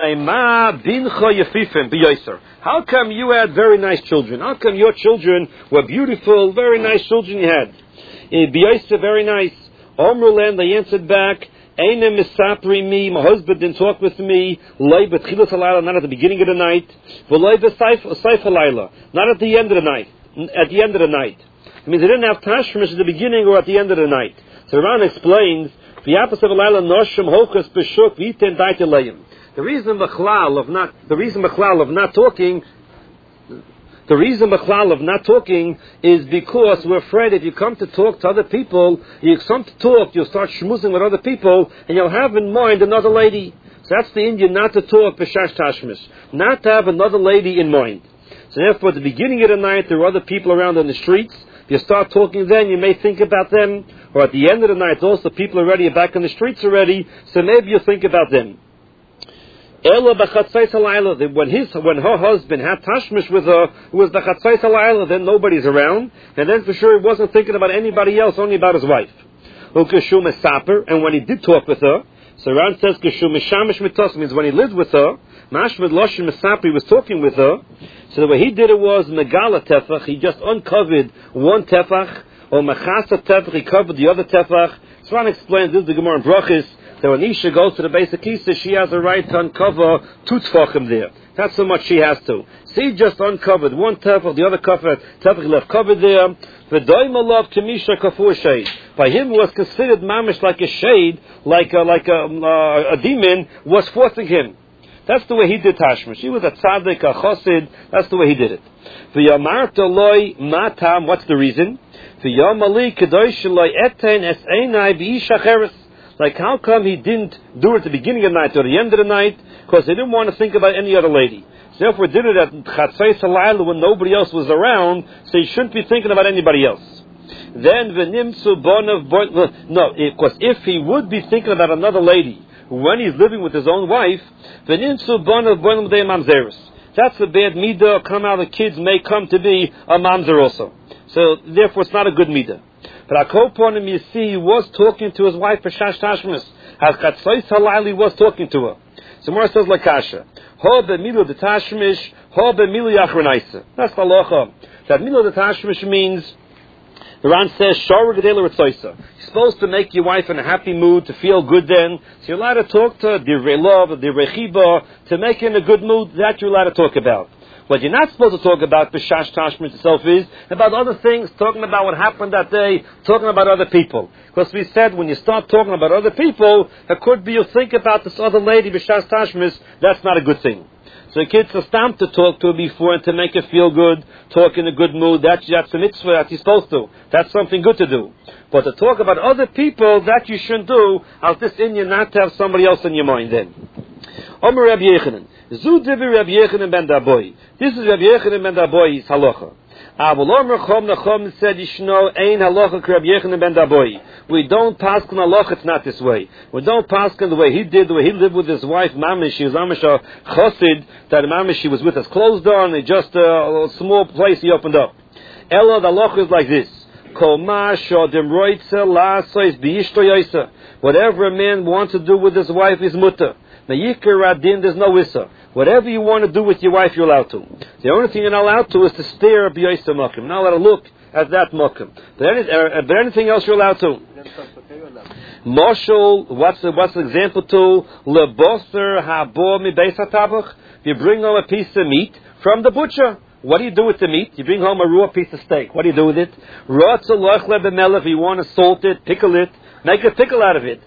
How come you had very nice children? How come your children were beautiful, very nice children you had? Very nice. Omrulen, they answered back, me, my husband didn't talk with me, not at the beginning of the night, not at the end of the night. At the end of the night. It means they didn't have tashmish at the beginning or at the end of the night. So the Ran explains, the reason Machlal of not talking is because we're afraid if you come to talk to other people, you'll start schmoozing with other people, and you'll have in mind another lady. So that's the Indian not to talk b'shash tashmish, not to have another lady in mind. So therefore, at the beginning of the night, there are other people around on the streets. If you start talking then, you may think about them. Or at the end of the night, also people already are back on the streets already, so maybe you'll think about them. When her husband had tashmish with her, it was b'chatzais halayla, then nobody's around, and then for sure he wasn't thinking about anybody else, only about his wife. And when he did talk with her, so Ran says, means when he lived with her, Mashmad Loshin Mesapi was talking with her, so the way he did it was Megala Tefach, he just uncovered one Tefach, or Mechasa Tefach, he covered the other Tefach. So Ran explains, this is the Gemara in Brachis, that when Isha goes to the base of Kisa, she has a right to uncover two Tefachim there. That's how much she has to. So he just uncovered one Tefach, the other Tefach left covered there. By him it was considered mamish like a shade, like a demon was forcing him. That's the way he did tashmish. He was a tzaddik, a chosid. That's the way he did it. What's the reason? Like, how come he didn't do it at the beginning of the night or the end of the night? Because he didn't want to think about any other lady. So therefore he did it at chatzais halayla when nobody else was around, so he shouldn't be thinking about anybody else. Then because if he would be thinking about another lady when he's living with his own wife, that's a bad midah. Come out, the kids may come to be a mamzer also. So therefore, it's not a good midah. But Akoponim, you see, he was talking to his wife for Shash Tashmis. As Chatzos Halayli was talking to her. So Mora says Lakasha, Ho be'milu de Tashmish, Ho be'milu yachronaisa. That's the halacha. That milu de Tashmish means, the Ran says, Shor Gedela Ritzoisa. You're supposed to make your wife in a happy mood, to feel good then. So you're allowed to talk to her, divrei love, divrei chiba, to make her in a good mood. That you're allowed to talk about. What you're not supposed to talk about, b'shash tashmish itself, is about other things, talking about what happened that day, talking about other people. Because we said when you start talking about other people, it could be you think about this other lady, b'shash tashmish, that's not a good thing. So the kids are stamped to talk to her before and to make her feel good, talk in a good mood. That's a mitzvah that you're supposed to. That's something good to do. But to talk about other people, that you shouldn't do, as this in you not to have somebody else in your mind then. Omer Rabbi Yechanan. Zu divi Rabbi Yechanan ben Daboy. This is Rabbi Yechanan ben Daboy's halacha. Avol Omer Chom Nachom said, Yishno ein halacha Rabbi Yechanan ben Daboy. We don't pass on halacha, it's not this way. We don't pass on the way he did, the way he lived with his wife, Mamish. She was Mamish a chosid, that Mamish, she was with us closed on, and just a small place he opened up. Ella, the halacha is like this. Whatever a man wants to do with his wife is mutter. There's no issa. Whatever you want to do with your wife, you're allowed to. The only thing you're not allowed to is to stare at b'yoysa makim. You're not allowed to look at that makim. But anything else you're allowed to. Moshul, what's the example to? Leboser habo mi beis hatabach. You bring home a piece of meat from the butcher. What do you do with the meat? You bring home a raw piece of steak. What do you do with it? If you want to salt it, pickle it, make a pickle out of it.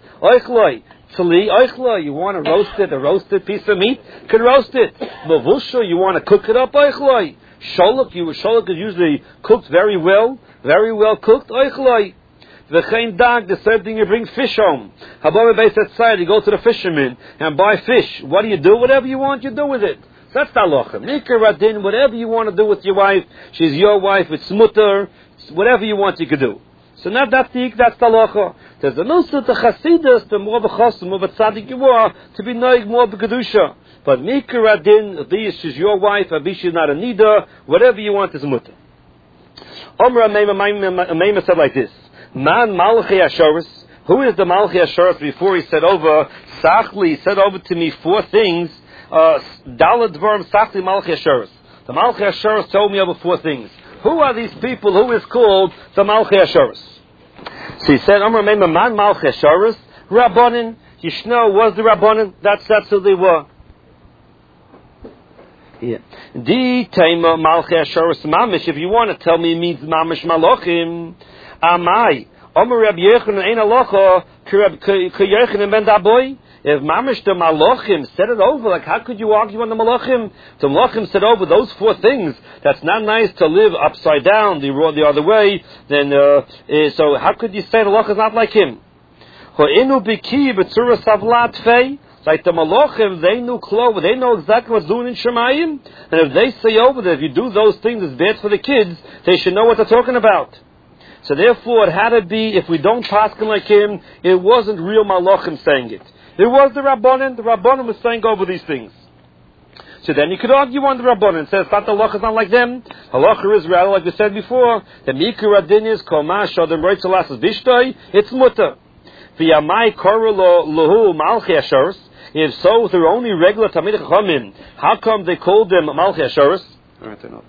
You want to roast it, a roasted piece of meat? You can roast it. Mavusha, you want to cook it up? Sholok is usually cooked very well cooked. The same thing, you bring fish home. You go to the fisherman and buy fish. What do you do? Whatever you want, you do with it. That's the halacha. Nikar Radin, whatever you want to do with your wife, she's your wife, it's mutter, whatever you want, you can do. So now that's the halacha. There's a nusa to chasidus, to more of a chosim, more of a tzaddik you are, to be noig more of a kedusha. But Nikar Radin, she's your wife, she's not a nida, whatever you want is mutter. Omra Meima said like this, Man Malchi Ashoris, who is the Malchi Ashoris before he said over, Sachli, he said over to me 4 things, Dalad Dvarim Sachli Malchi Asheris. The Malchi Asheris told me over 4 things. Who are these people who is called the Malchi Asheris? So he said, Amar Meiman Man Malchi Asheris, Rabbanin. Yishno was the Rabbanin. That's who they were. Yeah. Di Taima Malchi Asheris Mamish. If you want to tell me it means Mamish Malachim, Amai. Amar Rabbi Yochanan Ein Alocha Yochanan Ben Daboy. If Mamish the Malachim said it over, like how could you argue on the Malachim? The Malachim said over those 4 things. That's not nice to live upside down, the other way. Then so how could you say the Malach is not like him? Ho'inu biki b'tzura savlat fei. Like the Malachim, they knew clothes, they know exactly what's doing in Shemayim. And if they say over that if you do those things, it's bad for the kids, they should know what they're talking about. So therefore, it had to be, if we don't paskin like him, it wasn't real Malachim saying it. It was the Rabbanan. The Rabbanan was saying over these things. So then you could argue on the Rabbanan and say, it's not the halacha is not like them. Halacha is rather, like we said before, the Mikra Adin is Komash or the Moitzalas is Bishtoi, it's Mutter. V'yamai Korolo Lahu Malchi Asheris. If so, they're only regular Talmidei Chachamim. How come they called them Malchi Asheris? All right, turn off.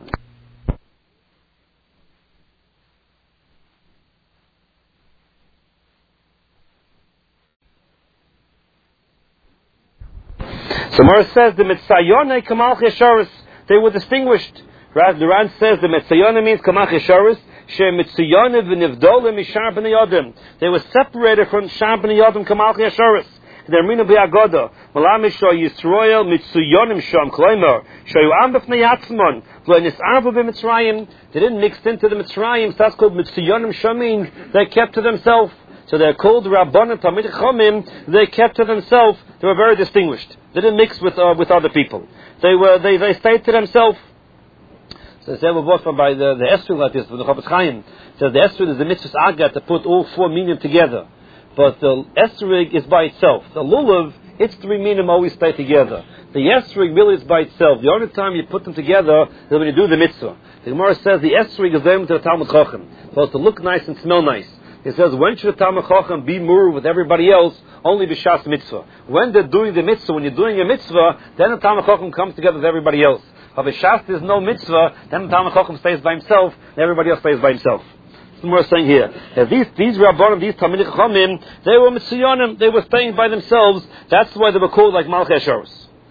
So Mara says the Mitzayone Kamalchi Asheris, they were distinguished. The Ran says the Mitzayone means Kamalchi Asheris. She Mitzayone v'nivdole mishar b'nei Yodim. They were separated from Shar b'nei Yodim Kamalchi Asheris. They Rina b'Agoda. Malamisho Yisroel Mitzayonim Sham Kloimer. Shayu Am b'fnei Yatzmon. V'lo nisarvu b'Mitzrayim. They didn't mix into the Mitzrayim. So that's called Mitzayonim Shamim. They kept to themselves. So they're called Rabbanan Talmidei Chachamim. They kept to themselves. They were very distinguished. They didn't mix with other people. They stayed to themselves. So they say by the Esrog like this, from the Chofetz Chaim. So the Esrog is the mitzvah agat to put all 4 minim together. But the Esrog is by itself. The Lulav, its 3 minim always stay together. The Esrog really is by itself. The only time you put them together is when you do the mitzvah. The Gemara says the Esrog is them to the Talmud Chacham. It's supposed to look nice and smell nice. It says, when should the Talmud Chacham be mur with everybody else? Only b'shas mitzvah. When they're doing the mitzvah, when you're doing a mitzvah, then the Talmud Chacham comes together with everybody else. But b'shas there's no mitzvah, then the Talmud Chacham stays by himself, and everybody else stays by himself. That's what we're saying here. These Rabbanim, these Talmidei Chachamim, they were Mitzayonim, they were staying by themselves. That's why they were called like Malchi Asheris.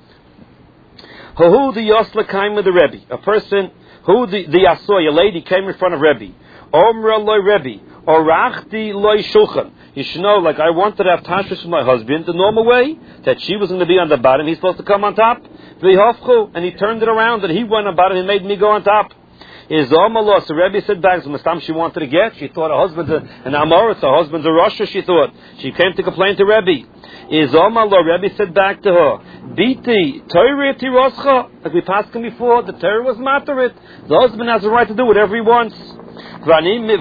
Who the Yosla came with the Rebbe? A person, who the Yasoy, a lady came in front of Rebbe. Omra loy Rebbe. Orachti loy shulchan. You should know, like I wanted to have tashmish with my husband the normal way, that she was going to be on the bottom, he's supposed to come on top. And he turned it around, and he went on bottom, he made me go on top. Is Omalos, the Rebbe said back, so Mustam she wanted to get, she thought her husband's an Amoritz, her husband's a Rasha, she thought. She came to complain to Rebbe. Is Omalo, Rebbe said back to her, Biti, Torah Tiroscha, like we passed him before, the Torah was Matarit. The husband has the right to do whatever he wants. What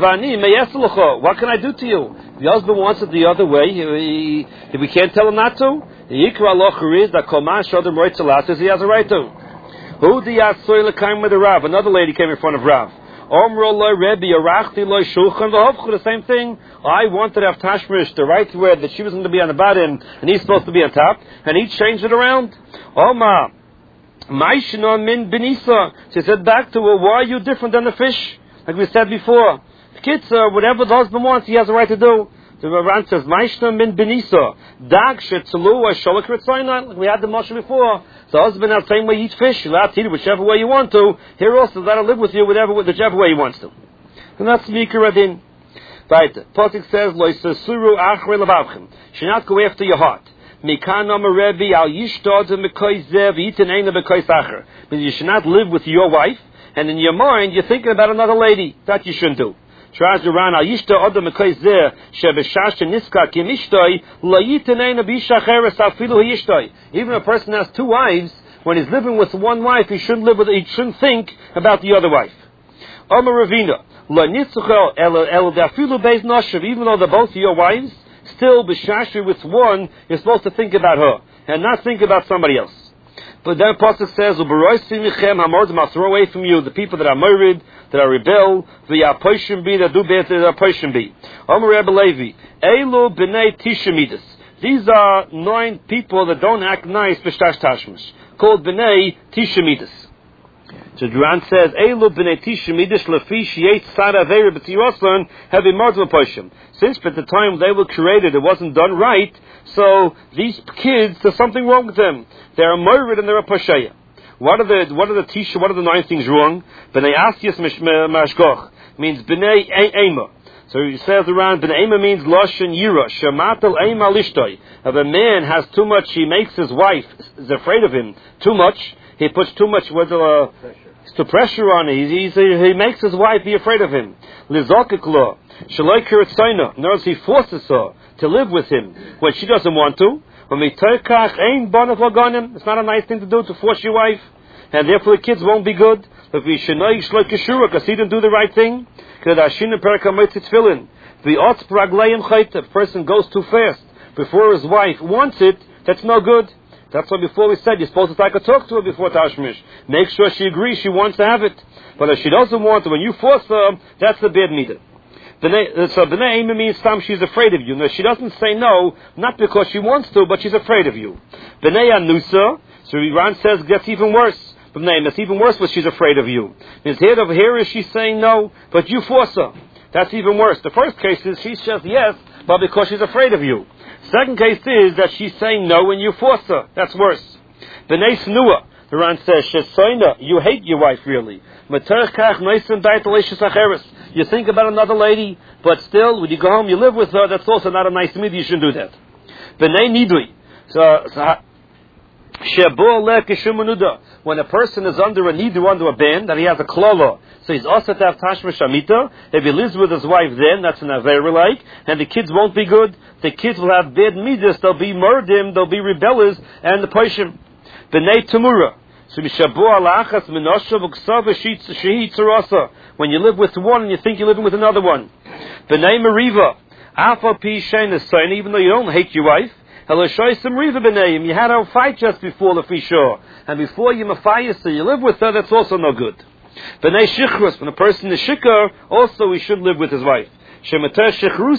can I do to you? The husband wants it the other way. If we can't tell him not to, the Yikra Locher is that Koman Shodim Roitzalas says he has a right to. Who the Yasoy came with the Rav? Another lady came in front of Rav. Omro loy Rebbe, Arachti loy Shulchan, the same thing. I wanted to have Tashmish, the right word that she was going to be on the bottom and he's supposed to be on top, and he changed it around. Oma, Maishna min Benisa. She said back to her, why are you different than the fish? Like we said before, kids, whatever the husband wants, he has a right to do. The Ran says, "Maishna min benisa, dag shetzulu sholak ritzayin." Like we had the mashal before. The husband has the same way he eats fish. You're allowed to eat it whichever way you want to. Here also, that'll live with you whichever way he wants to. And that's Mikra Adin. Right. Pasuk says, "Lo yisasuru achrei levavchem." Should not go after your heart. Mikan Amar Rebbe al yishtod mekoy zev yitin eina bekoy sacher. Means you should not live with your wife. And in your mind, you're thinking about another lady. That you shouldn't do. Even a person has 2 wives, when he's living with one wife, he shouldn't think about the other wife. Even though they're both your wives, still b'shashri with one, you're supposed to think about her and not think about somebody else. But then Pasuk says, I'll throw away from you the people that are married, that are rebel, that do bad, that are poishim be. Elu b'nei tisha midas. These are 9 people that don't act nice b'shtash tashmish. called B'nai Tishamidas. So Duran says, Eilu B'nai Tishamidas Lafish Yetz Sara Veira B'Tirosan Heavy Mardva Poshim. Since at the time they were created, it wasn't done right, so these kids, there's something wrong with them. They're murdered and they're a Pasheya. What are the 9 things wrong? B'nai Asyas Mashgoch means B'nai Eima. So he says around, B'nai Eima means Lashon Yira, Shematel Eima Lishtoi. If a man has too much, he makes his wife is afraid of him too much, he puts too much pressure on it. He makes his wife be afraid of him. Lizokik law, Shaloi Kiritzaina. In other words, he forces her to live with him when she doesn't want to. It's not a nice thing to do, to force your wife, and therefore the kids won't be good. If we shenoi shloi kishura, because he didn't do the right thing, if a person goes too fast before his wife wants it, that's no good. That's why before we said you're supposed to talk to her before Tashmish. Make sure she agrees she wants to have it. But if she doesn't want it, when you force her, that's the bad midah. So B'nai Eima means she's afraid of you. No, she doesn't say no, not because she wants to, but she's afraid of you. B'nai Anusa, so Iran says that's even worse. B'nai Eima, it's even worse when she's afraid of you. His head over here is she's saying no, but you force her. That's even worse. The first case is she says yes, but because she's afraid of you. Second case is that she's saying no and you force her. That's worse. B'nai Snua, the Ran says, Shesoina, you hate your wife really. You think about another lady, but still, when you go home, you live with her, that's also not a nice midah, you shouldn't do that. B'nai Nidui, when a person is under a nidu, under a ban, that he has a klala, so he's also to have tashmish amita. If he lives with his wife, then that's an avera like, and the kids won't be good. The kids will have bad midas. They'll be murdim. They'll be rebellious, and the poishim. B'nai tamura. When you live with one and you think you're living with another one. B'nai mariva. Even though you don't hate your wife. You had a fight just before the fishor, and before you mafayas, so you live with her, that's also no good. B'nai shichrus, when a person is shikar, also he should live with his wife. Because you're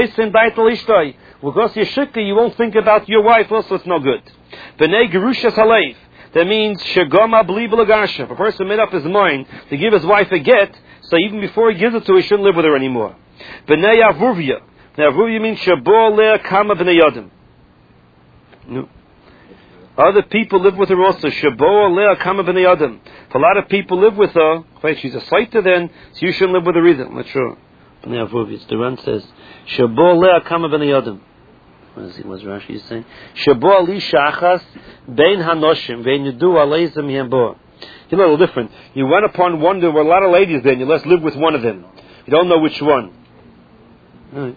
shikar, you won't think about your wife, also it's no good. B'nai gerushas haleiv, that means shegama bli b'lagasha. If a person made up his mind to give his wife a get, so even before he gives it to her, he shouldn't live with her anymore. B'nai avurvia, now avurvia means shabo le'ah kama b'nai yadim. No. Other people live with her also. Shabo le'ah kama b'nei adam. If a lot of people live with her, she's a slater then, so you shouldn't live with her either. I'm not sure. B'nei avuvis. The Ran says, Shabo le'ah kama b'nei adam. What's Rashi saying? Shabo li shachas bein hanoshim vein yudu aleizem yembo. You're a little different. You went upon one, there were a lot of ladies there, and you let's live with one of them. You don't know which one. Right.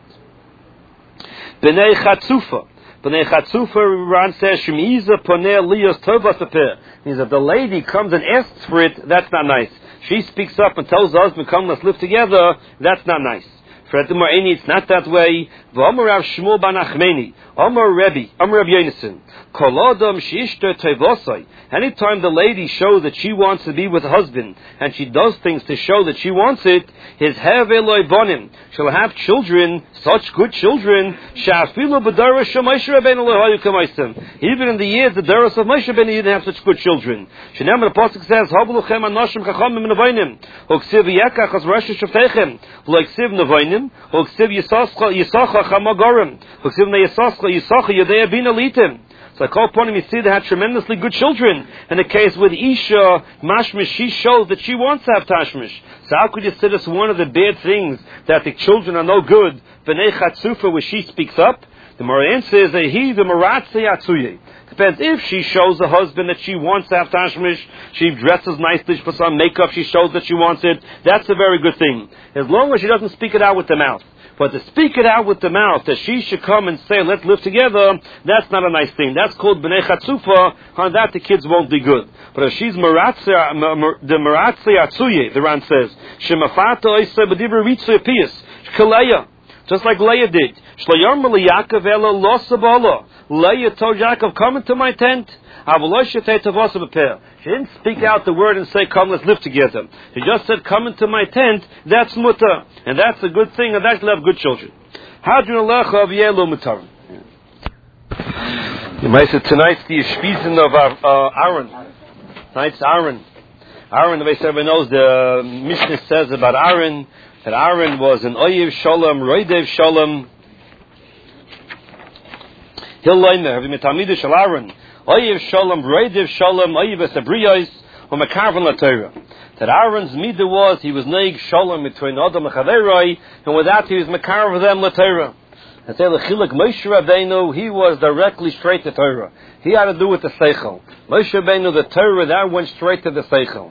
B'nei chatzufa. B'nei Chatzufa, Ran says, Shemiza poneh liyos tovas apeh. Means if the lady comes and asks for it, that's not nice. She speaks up and tells the husband, come, let's live together, that's not nice. It's not that way. V'Amar Rav Shmuel bar Nachmani, Amar Rebbe Yonason, Kol Adam she'ishto tevosai. Anytime the lady shows that she wants to be with her husband, and she does things to show that she wants it, his have eloi bonim, she'll have children, such good children, she'afilu b'daras shel Moshe Rabbeinu lo hayu k'maisem. Even in the years the daras of Moshe Rabbeinu didn't have such good children. Shenem the pasuk says, Havluchem anoshim chachamim nevoinim, Hoksiv yekach as rosh shavteichem, Hoksiv nevoinim, Hoksiv yisacha chamagorim, Hoksiv ne yisacha yadei abina litim. So I call upon him, you see they had tremendously good children. In the case with Isha, Mashmish, she shows that she wants to have Tashmish. So how could you say that's one of the bad things, that the children are no good? B'nei Chatzufa, where she speaks up, the Moran says that he, the Maratze Yatsuye. Depends if she shows the husband that she wants to have Tashmish, she dresses nicely, she puts on makeup, she shows that she wants it, that's a very good thing. As long as she doesn't speak it out with the mouth. But to speak it out with the mouth, that she should come and say, let's live together, that's not a nice thing. That's called B'nei Chatzufa. On that, the kids won't be good. But if she's the Maratze Atsuye, the Ran says, Shemafata Oisei B'divra Ritzuye Piyas, Shkaleya, just like Leah did. Shlayom L'Yakov Ela Losabala. Leah told Yaakov, come into my tent. She didn't speak out the word and say, come, let's live together. She just said, come into my tent, that's mutter. And that's a good thing, and that will have good children. Tonight's the Yeshpizin of Aaron. Tonight's Aaron. Aaron, the way everybody knows, the Mishnah says about Aaron that Aaron was an Oyev Shalom, Roidev Shalom. Hilloimer, Vimitamidu Shal Aaron, Oyev Shalom, Roidev Shalom, Oyev Esabriyos, or Mekarvan LaTorah. That Aaron's midah was he was Neig Shalom between Adam and Chaveroi, and with that he was Mekarvan them LaTorah. And say L'chiluk Moshe Rabbeinu, he was directly straight to Torah. He had to do with the Seichel. Moshe Rabbeinu, the Torah, that went straight to the Seichel.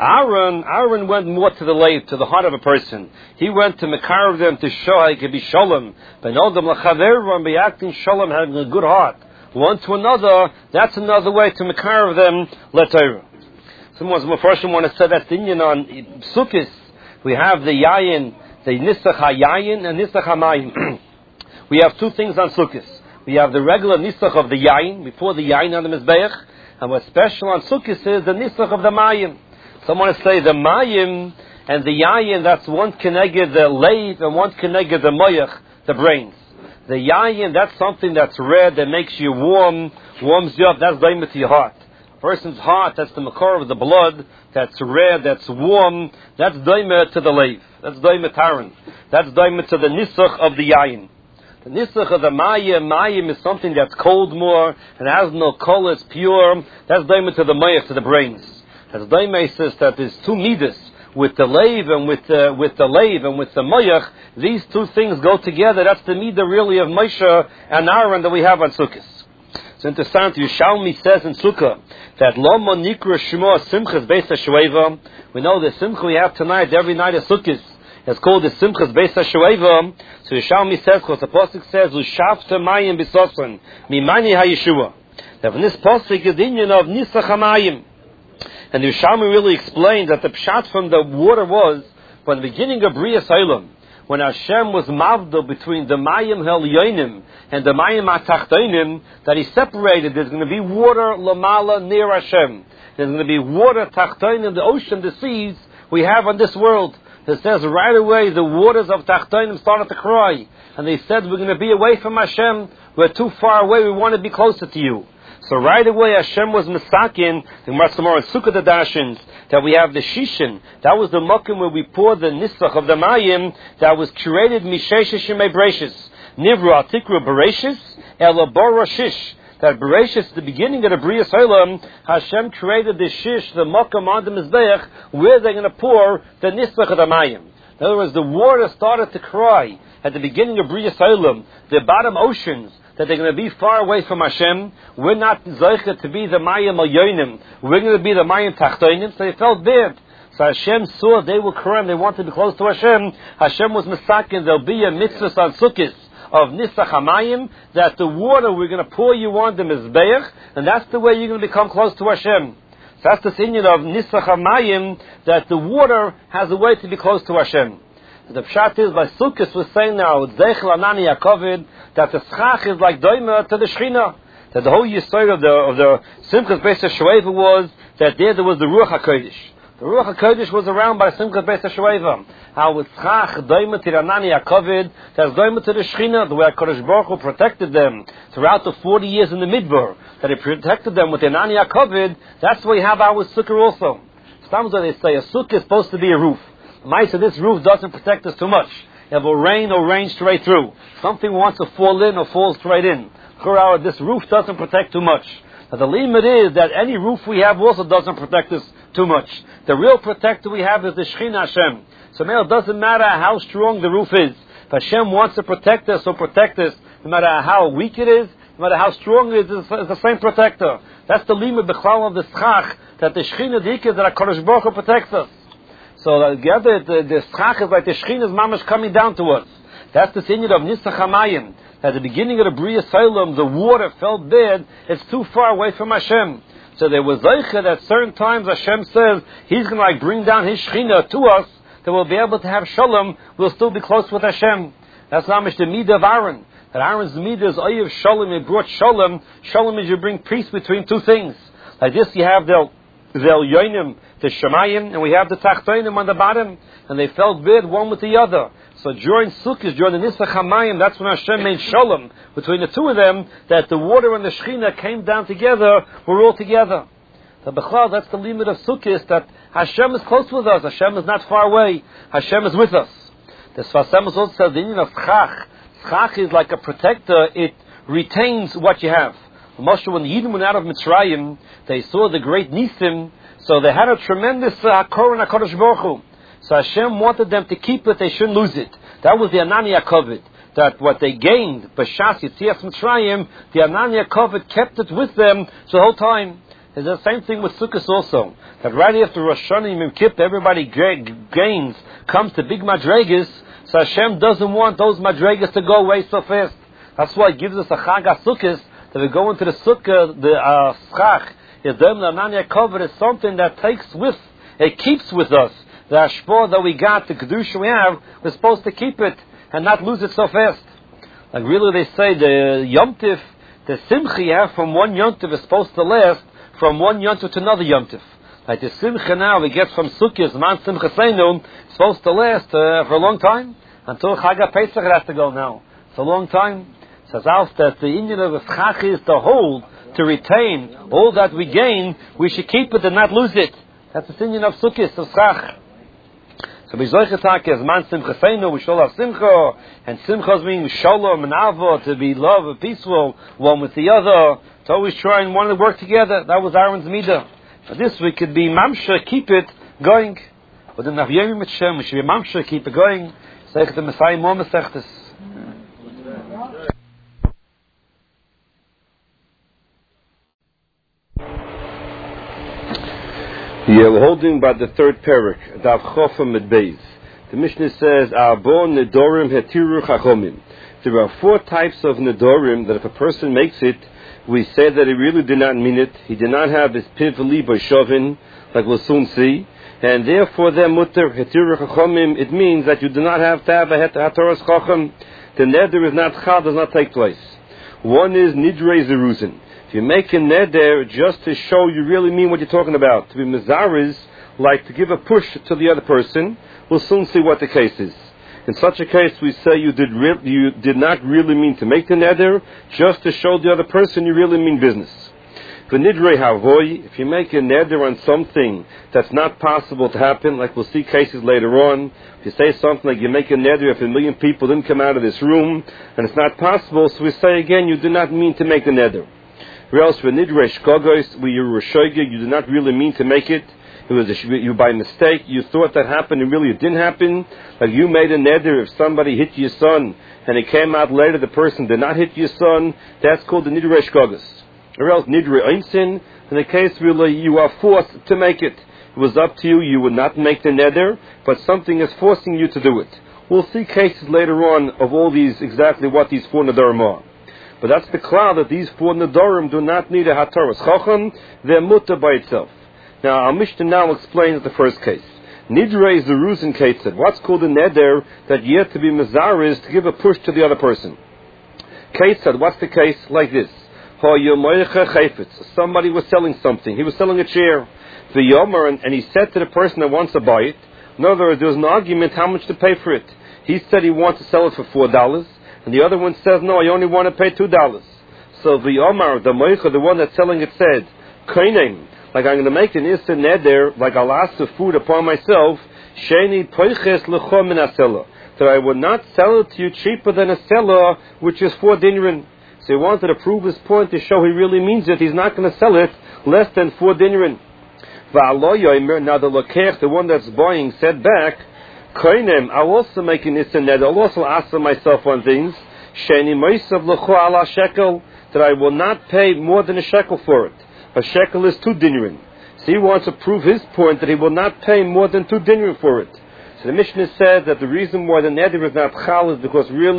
Aaron went more to the late, to the heart of a person. He went to Mekarv them to show how he could be Shalom. Ben Adam L'chaver and be acting Shalom, having a good heart. One to another, that's another way to Mekarv them LaTorah. Someone's Mepharshim want to say that's the Indian on Sukkot. We have the Yayin, the Nisach HaYayin and Nisach HaMayim. We have two things on Sukkot. We have the regular Nisach of the Yayin, before the Yayin on the Mizbeach, and what's special on Sukkot is the Nisach of the Mayim. Some want to say the Mayim and the Yayin, that's one connected the Leiv and one connected the Moyach, the brains. The Yayin, that's something that's red, that makes you warm, warms you up, that's daima to your heart. A person's heart, that's the makor of the blood, that's red, that's warm, that's daima to the Leiv. That's daima Taran. That's daima to the Nisach of the Yayin. The nisach of the mayim is something that's cold more and has no color, it's pure. That's daima to the mayach, to the brains. As daima says that there's two midas with the leiv and with the leiv and with the mayach. These two things go together. That's the midah really of Moshe and Aaron that we have on Sukkot. It's interesting. Yushalmi says in Sukkah that Lama Nikra Shmo Simchas Beis HaShoeva. We know the Simcha we have tonight, every night of Sukkot. It's called the Simchas Beis HaShoeva. So Yishalmi says, because the Pasuk says, Ushafta Mayim Bisosan, Mimani HaYeshua. That in this Pasuk is the Indian of Nisach HaMayim. And the Yishalmi really explains that the pshat from the water was, from the beginning of Bria Olam, when Hashem was mavdo between the Mayim Helyonim and the Mayim HaTachtonim, that He separated. There's going to be water Lamala near Hashem. There's going to be water Tachtonim, the ocean, the seas we have on this world. It says right away the waters of Tachtonim started to cry. And they said, we're going to be away from Hashem. We're too far away. We want to be closer to you. So right away Hashem was Mesakin, the Marsamor and Sukkah the Dashins, that we have the Shishin. That was the Mokim where we poured the Nisach of the Mayim that was created Mishesha Shemei Bereshis. Nivru Atikru Bereshis, Elabora Shish. That Bereshis, the beginning of the Bria Olam, Hashem created the Shish, the Mokum on the Mizbeach, where they're going to pour the Nisach of the Mayim. In other words, the water started to cry at the beginning of Bria Olam, the bottom oceans, that they're going to be far away from Hashem. We're not Zeicha to be the Mayim Alyonim. We're going to be the Mayim Tachtonim. So they felt bad. So Hashem saw they were Quran, they wanted to be close to Hashem. Hashem was Mesakin. There'll be a mitzvah on Sukkot of Nisach HaMayim, that the water we're going to pour you on the Mizbeach, and that's the way you're going to become close to Hashem. So that's the opinion of Nisach HaMayim, that the water has a way to be close to Hashem. The pshat is, by Sukkot we're saying now, Zeichel Anani Yakovid, that the schach is like Doima to the Shechina. That the whole yisod of the Simchas Beis HaShoeva was that there was the Ruach HaKodesh. The Ruach HaKodesh was around by Simchas Beis HaShoeva. How with schach, Doima to Anani Yakovid, that's Doima to the Shechina, the way HaKadosh Baruch Hu protected them throughout the 40 years in the Midbar, that He protected them with the Anani Yakovid. That's why we have our Sukkah also. Sometimes they say a Sukkah is supposed to be a roof. Mice, this roof doesn't protect us too much. It will rain or rain straight through. Something wants to fall in or fall straight in. This roof doesn't protect too much. But the limit is that any roof we have also doesn't protect us too much. The real protector we have is the Shechina Hashem. So now it doesn't matter how strong the roof is. If Hashem wants to protect us, so protect us. No matter how weak it is, no matter how strong it is, it's the same protector. That's the limit of the schach, that the Shechina Dikah, that HaKadosh Baruch Hu protects us. So together, the schach is like the Shechina's mamash coming down to us. That's the sinion of Nisach HaMayim. At the beginning of the Bria Olam, the water felt bad. It's too far away from Hashem. So there was Zeicha that certain times Hashem says He's going to bring down His Shechina to us, that we'll be able to have Shalom. We'll still be close with Hashem. That's not much the midah of Aaron. That Aaron's midah is Oyev Shalom. It brought Shalom. Shalom is you bring peace between two things. Like this, you have the Elyonim, the Shemayim, and we have the Tachtonim on the bottom, and they felt bad one with the other. So during Sukkot, during the Nisach HaMayim, that's when Hashem made Shalom between the two of them, that the water and the Shechina came down together, were all together. So Bechal, that's the limit of Sukkot, that Hashem is close with us, Hashem is not far away, Hashem is with us. The Sfas Emes also says the meaning of Schach. Schach is like a protector, it retains what you have. Moshe, when the Yidden went out of Mitzrayim, they saw the great Nisim, so they had a tremendous Hakor and HaKadosh Baruch Hu. So Hashem wanted them to keep it, they shouldn't lose it. That was the Anania Kovid. That what they gained, B'Shas Yitzias Mitzrayim, the Anania Kovid kept it with them the whole time. It's the same thing with Sukkot also. That right after Rosh Hashanah Yom Kippur, everybody gains, comes to big Madregas, so Hashem doesn't want those Madregas to go away so fast. That's why it gives us a Chag HaSukkos, that we go into the Sukkah, the Schach, Yadam Anania Kovid is something that takes with, it keeps with us. The Ashpor that we got, the Kedusha we have, we're supposed to keep it and not lose it so fast. Like really they say the Yom Tif, the Simcha you have from one Yom Tif is supposed to last from one Yom Tif to another Yom Tif. Like the Simcha now we get from Sukkot, Man Simcha Seinu, it's supposed to last for a long time. Until Chag HaPesach it has to go now. It's a long time. It says out that the Indian of the Schach is to hold, to retain all that we gain, we should keep it and not lose it. That's the Indian of Sukkot, of Schach. So we solche Tage as man Simcha Seinu, we shall have Simcha, and Simcha means Shalom and Avo, to be love and peaceful, one with the other, to always try and want to work together. That was Aaron's Midah. For this we could be Mamsha, keep it going. But in Naviyim with Shem, we should be Mamsha, keep it going. Sech the Messiah more Mesechtes. Yeah, we're holding by the third parak, Dav Chofam at Beis. The Mishnah says, Arbon Nedorim Hetiru Chachomim. There are 4 types of Nedorim that if a person makes it, we say that he really did not mean it. He did not have his Pivli by Shovin, like we'll soon see. And therefore, they're Mutter Hetiru Chachomim. It means that you do not have to have a Hatoras Chacham. The Neder is not Chal, does not take place. One is Nidrei Zeruzin. If you make a neder just to show you really mean what you're talking about, to be mezariz, like to give a push to the other person, we'll soon see what the case is. In such a case, we say you did not really mean to make the neder, just to show the other person you really mean business. For nidrei havoy, if you make a neder on something that's not possible to happen, like we'll see cases later on, if you say something like you make a neder if 1 million people didn't come out of this room, and it's not possible, so we say again, you did not mean to make the neder. Or else for nidrei shkogos, where you were shoyge, you did not really mean to make it. It was you by mistake. You thought that happened, and really it didn't happen. Like you made a neder if somebody hit your son, and it came out later the person did not hit your son. That's called the nidrei shkogos. Or else nidrei einsin, in the case really you are forced to make it. It was up to you. You would not make the neder, but something is forcing you to do it. We'll see cases later on of all these, exactly what these 4 nedarim are. But that's the cloud that these 4 nedarim do not need a hataras chacham; they're mutter by itself. Now our Mishnah now explains the first case. Nidrei is the Ruzin case. What's called a neder that you have to be mezariz to give a push to the other person. Case said, what's the case? Like this: somebody was selling something. He was selling a chair. The yomer, and he said to the person that wants to buy it. In other words, there was an argument how much to pay for it. He said he wants to sell it for $4. And the other one says, no, I only want to pay $2. So the Omar, the Moicha, the one that's selling it, said, Koinem, like I'm going to make an Issa Neder, like I'll ask the food upon myself, Sheni Poiches L'chom Min HaSela, that I would not sell it to you cheaper than a seller, which is 4 dinrin. So he wanted to prove his point to show he really means it. He's not going to sell it less than 4 dinrin. Now the Lokech, the one that's buying, said back, Koinem, I'll also make an Issa Neder. I'll also ask myself on things. Sheni Moisav L'cho ala shekel, that I will not pay more than a shekel for it. A shekel is 2 dinrin. So he wants to prove his point that he will not pay more than 2 dinrin for it. So the Mishnah said that the reason why the neder is not chal is because really